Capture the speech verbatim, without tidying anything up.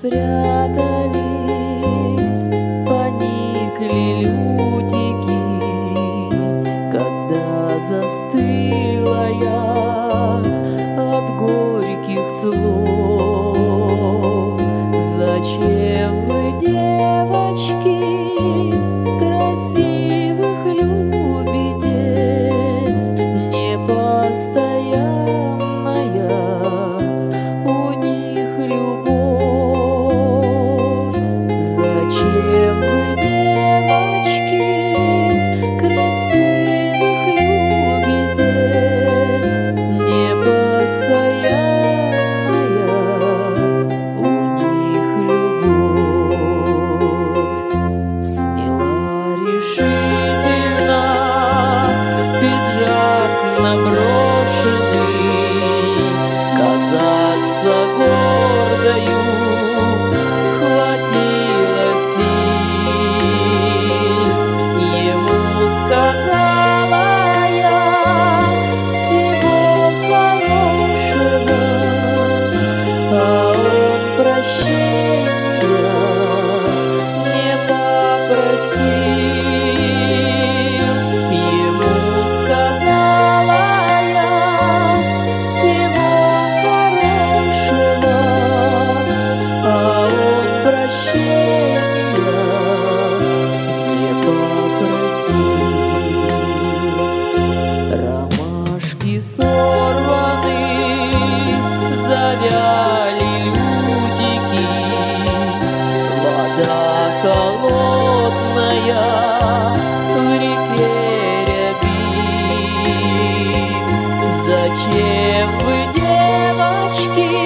спрятались, поникли лютики, когда застыла я от горьких слов. Зачем вы, девочки, красивых любите, непостоянная у них любовь? Зачем вы, девочки, красивых любите, непостоянная у них любовь? Сняла решительно пиджак наброшенный, казаться гордою хватило сил. Ему сказала я всего хорошего, а он прощения не попросил. Ему сказала я всего хорошего, а он прощения не попросил. Ромашки сорваны, завяли лютики, вода холодная в реке рябит. Зачем вы, девочки,